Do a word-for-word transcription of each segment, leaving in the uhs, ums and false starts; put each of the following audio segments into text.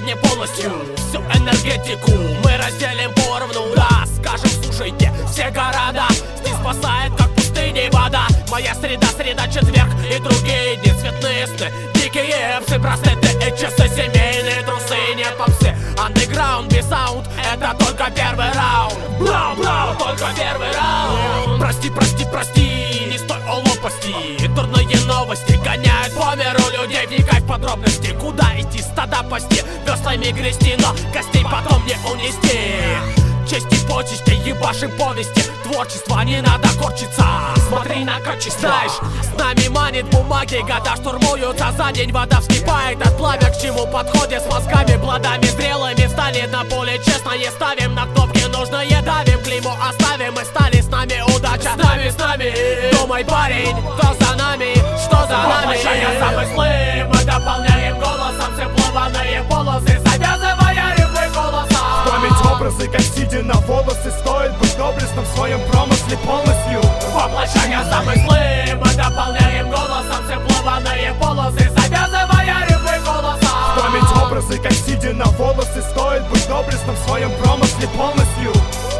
не полностью всю энергетику мы разделим поровну. Да, скажем, слушайте, все города здесь спасает, как пустыни вода. Моя среда, среда, четверг и другие дни. Цветные сны, дикие псы, браслеты и часы, семейные трусы. Нет попсы, андеграунд без саунд, это только первый раунд. Бlau, бlau, только первый раунд. Прости, прости, прости, не стой о лопасти. Дурные новости гоняют по миру людей. Вникай в подробности, куда идти, стада пасти, веслами грести, но костей потом не унести. Честь и почести, ебашим повести. Творчество не надо корчиться, смотри на качество. Знаешь, с нами манит бумаги, года штурмуются за день. Вода вскипает от пламя, к чему подходит с мозгами, плодами зрелыми. Встали на поле, честно не ставим на кнопки нужные, давим, клеймо оставим. Мы стали, с нами удача, с нами, с нами. Думай, парень, кто за нами, что за нами. Воплощая замыслы, мы дополняем голосом все плаваные полосы, завязывая рифмы голоса. Память образы, как сидя на волосы, стоит быть доблестным в своем промысле полностью. Воплощая замыслы, мы дополняем голосом все плаваные полосы, завязывая рифмы голоса. Память образы, как сидя на волосы, стоит быть доблестным в своем промысле полностью.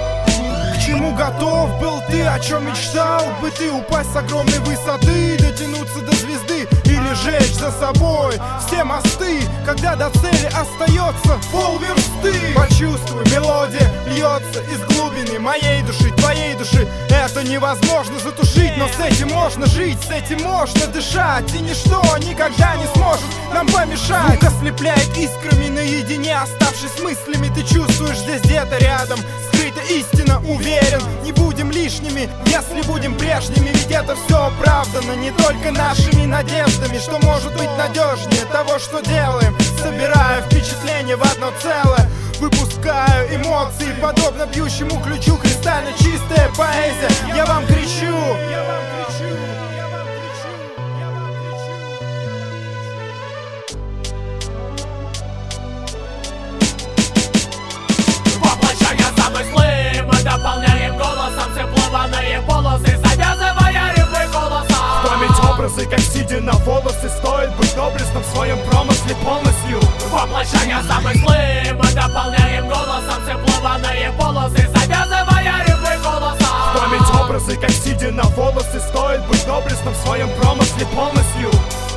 К чему готов был ты, о чем мечтал бы ты? Упасть с огромной высоты, дотянуться до звезды или жечь за собой все мосты, когда до цели остается полверсты. Почувствуй, мелодия льется из глубины моей души, твоей души. Это невозможно затушить, но с этим можно жить, с этим можно дышать, и ничто никогда не сможет нам помешать. Звук ослепляет искрами наедине, оставшись с мыслями, ты чувствуешь здесь где-то рядом скрыта истина, уверен, не будем лишними, если будем прежними. Ведь это все оправдано не только нашими надеждами, что может быть надежнее того, что делаем. Собираю впечатления в одно целое, выпускаю эмоции, подобно бьющему ключу. Кристально чистая поэзия, я вам кричу, я вам кричу, я вам кричу, я вам кричу. Воплощая замыслы, мы дополняем голосом все плаваные полосы, завязывая рифмы голоса. Память образы, как сидя на волосы, стоит быть доблестным в своем промысле полностью. Воплощая замыслы, мы дополняем голосом все плаваные полосы, завязывая рифмы голоса. Память образы, как сидя на волосы, стоит быть доблестным в своем промысле полностью.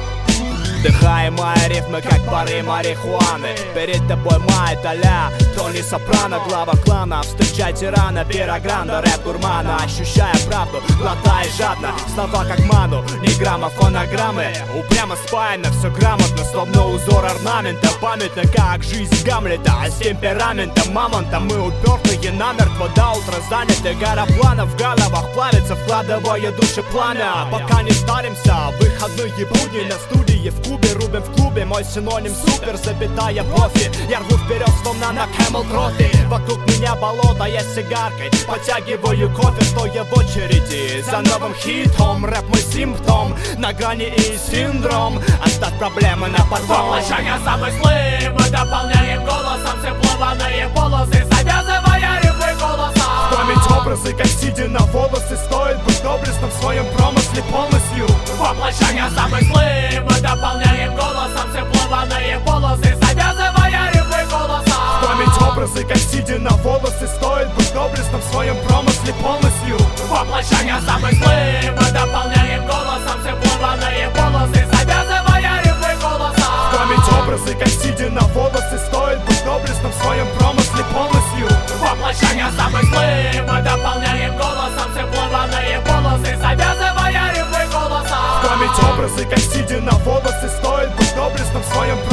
Вдыхаемая рифмы, как пары марихуаны. Перед тобой Майя Толя, Тони Сопрано, глава клана. Встречай тирана, пирогранда, рэп гурмана. Ощущая правду, глотай жадно. Слова как ману, не грамма фонограммы. Упрямо спаяно, все грамотно, словно узор орнамента. Памятно, как жизнь Гамлета, а с темпераментом мамонта. Мы упертые намертво, до утра заняты. Гора планов в головах плавится, вкладывая души пламя. Пока не старимся, выходные будни на студии в клубе, рубим в клубе. Мой синоним супер, запятая профи. Я рву вперед, словно на Camel Trophy. Вокруг меня болото, я с сигаркой потягиваю кофе, стоя в очереди за новым хитом. Рэп мой симптом, на грани и синдром. Оставь проблемы на потом. Воплощая замыслы, мы дополняем голосом все плаваные полосы, завязывая рифмы голоса. Память образы, как сидя на волосы, стоит быть доблестным в своем промысле полностью. Воплощая замыслы, мы дополняем голосом все плаваные полосы, завязывая рифмы голоса. Память образы, как сидя на волосы, стоит быть доблестным в своем промысле полностью. Воплощая замыслы, мы дополняем голосом все плаваные полосы, завязывая рифмы голоса. Память образы, как сидя на волосы, стоит быть доблестным в своем промысле полностью. Воплощая замыслы, мы дополняем голосом все плаваные полосы, завязывая рифмы голоса. Память образы, как сидя на волосы, стоит быть доблестным в своем